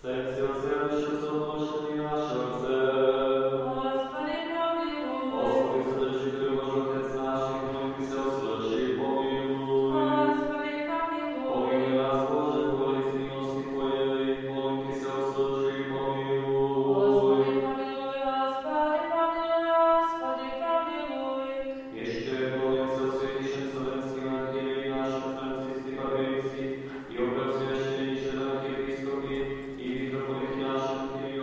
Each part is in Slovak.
Io per sveštění, že na těch výskopí, i to ponechňáš, který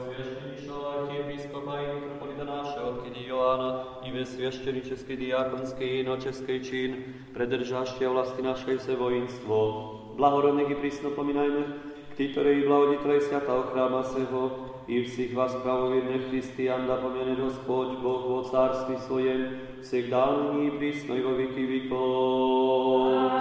archiepiskopa i mitropolita našeho, kedy Joána, i ve svjašćeničeski diakonski i nočeski čin, predržašće vlasti našej se vojinstvo. Blahorodných i prísno pomínajme, ktoré i blahoditeľej svätého chráma seho, i všich vás pravoviedne Christian, da pomene Gospod, Boh vo cárství svojem, всегда nyní i prísno i vo veky vekov.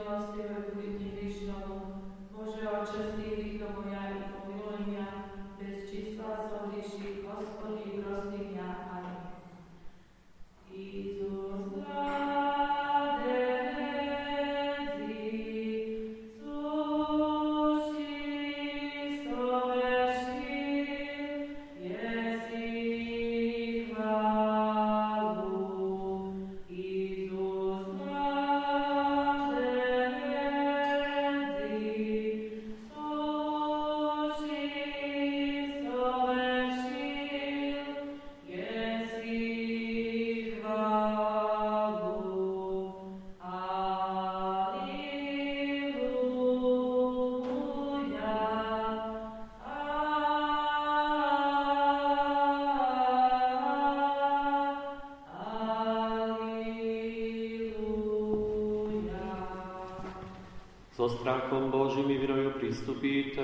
So strachom Božím i vinою pristupíte.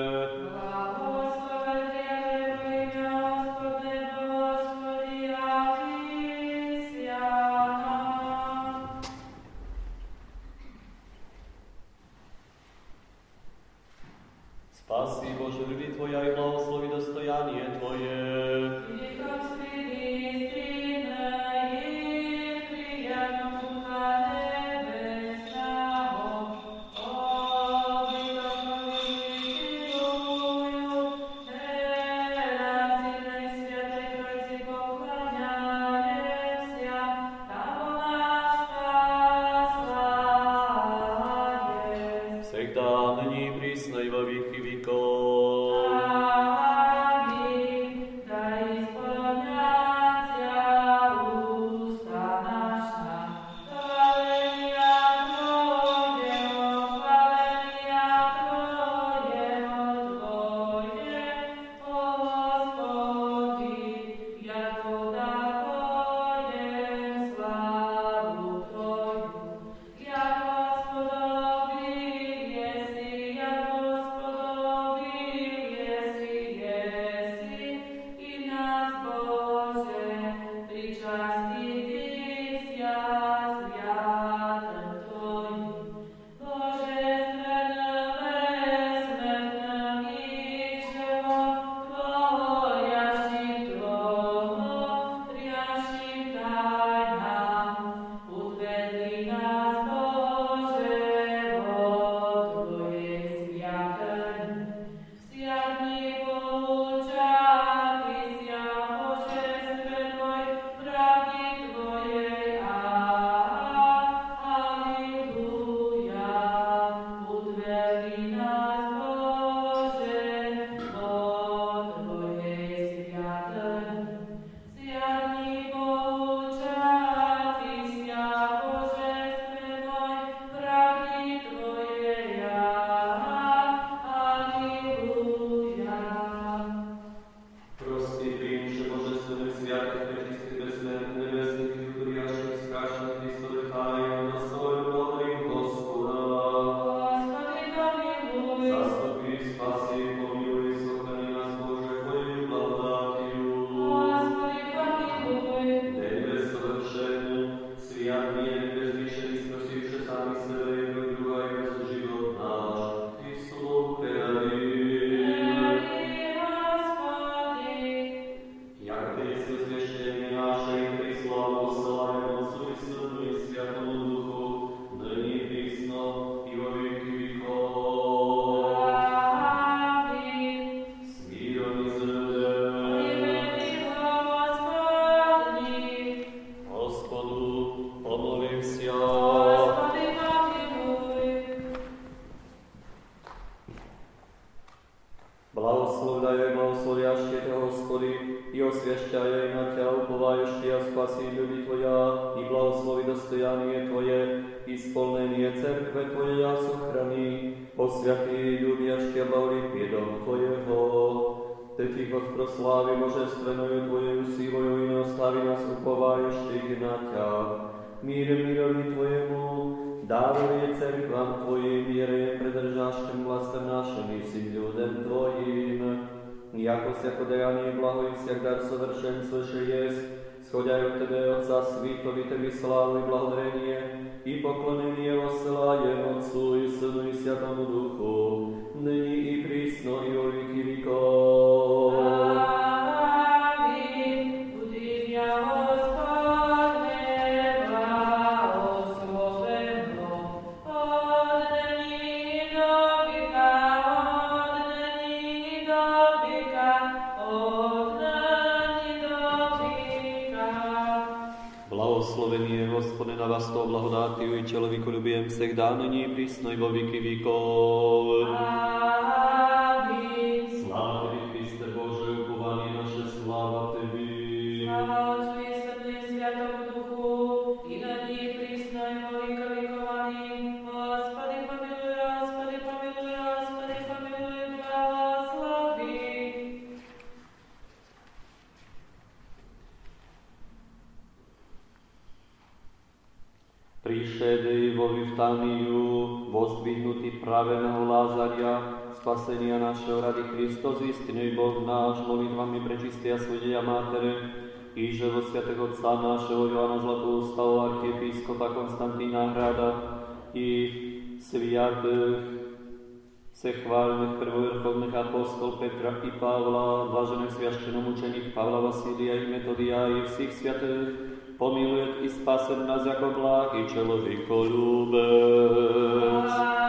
Spasi Bože ľudí Tvoja i blahoslovi dostojanie Tvoje. Proslávi Božestvenою Tvojou silou i neostavi nás upovájuštých na ťa. Mírovi Tvojemu, dáruj cerkvám Tvojim, vjerujem predržáškem vlastem našem i svim ľudem Tvojim. Jako se podajanie blaho i всяк дар совершенства, že jest, Schoďajú Tebe, Otca, svítovi Tebe slávy, blahodarenie i poklonenie oslájem Otcu i Synu i Svätému Duchu, nyní i prísno i vo veky vekov. Amen. Budíňa Hospodne, blahosloveno, od nyní do veka, od nyní do veka, od nyní do veka. Blahoslovený je Hospodin na vás toho blahodátiu i člověkolubiem všech dá nyní prísno i vo veky vekov. Amen. Sláva Tebi, Kriste Bože, upovanie naše, sláva Tebi. Sláva Otcu i Synu i Svätému Duchu, i nyní prísno i vo veka vekovaní. Hospody pomiluj, Hospody pomiluj, Hospody pomiluj, blahosloví. Prišedej vo Viftaniu, vozdvihnutý praveného Lázaria, spasenia našeho rady Kristos, istiný Boh náš, molitvami prečistej a svätej Mátere, i že vo svätého Otca našeho Joana Zlatoustavu, archiepiskopa Konstantína Hrada, i sviatých sechválnych prvovrchovných apostol Petra i Pavla, blažených sviaščenomučených Pavla, Vasília i Metodia, i všich svätých, pomiluje i spase nás jako bláhy člověkolúbec.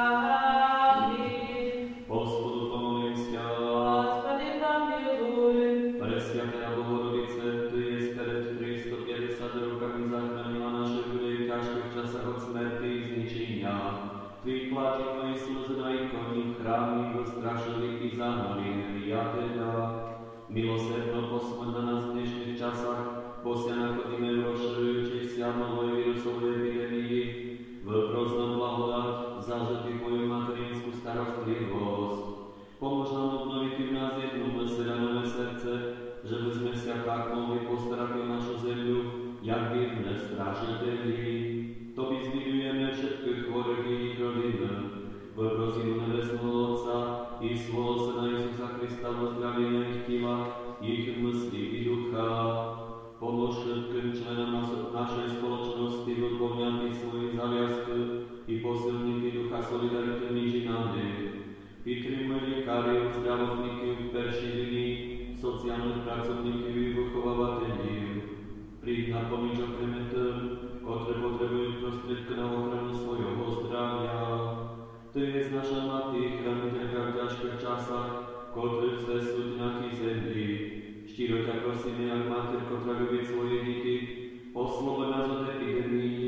Hospodu pomolímся. Hospody pomiluj. Presviatá Bohorodice, Ty je spred 350 rokami zachránila naše ľudí v ťažkých časách od smrti i zničenia. Tvých plač i Tvoji slzy na ikoni v chrámi vystrašili i zahnali nepriateľa. Milosrdno posmoň na nás v dnešných časách, posiaľ chodíme v rozširujúcich sa novej vírusovej epidémii, v proznom blahodať, zažitý Tvoju materinskú starostlivosť. Pomôž nám obnoviť v nás jedno nové srdce, že by sme sa tak mohli postarať o našu zemľu, jak vierne strážiteľi. To by zvidujeme všetkých chorých i ich rodín. V prosím nebesného Otca i svojho Syna Isusa Krista vo zdravení ich tela, ich mysli i ducha. Pomôž všetkým členom našej spoločnosti vyplňať svoje záväzky i posilniť ducha solidarity medzi nami. Vytrimuj lekári, zdravotníky, peršidiny, sociálnych pracovníkov i vychovávateľí. Príď na pomôcť okrem tým, ktoré potrebujú prostriedky na ochranu svojho zdravia. Ty je naša Mati, chraniteľka v ťažkých časách, ktoré chce súť na tý zemi. Štíro ťa prosíme, jak Mater, ktorá ľubí svoje deti, osloboď nás od epidémii,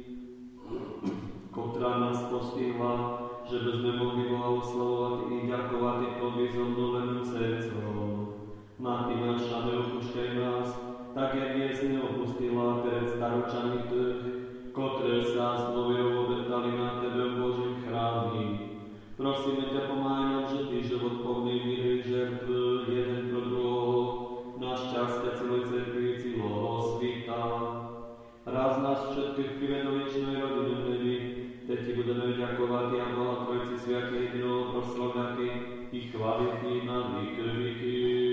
ktorá nás postihla, že by sme mohli Boha oslavovať i ďakovať Tobie s obnoveným srdcom. Mati naša, neopúšťaj nás, tak jak dnes neopustila pred staročami tých, ktoré sa s dôverou obetali na Tebe v Božím chrámi. Prosíme ťa, pomáhaj nám žitý život plný míry žertv jeden pro druhého, na šťastie celej cerkvi i celého svita. Raz nás všetkých priveď do večnej rodiny v nebi, teď Ti budeme ďakovať a Boha Trojci Svätý jedného proslavňaky i chváliť Ti na veky veky.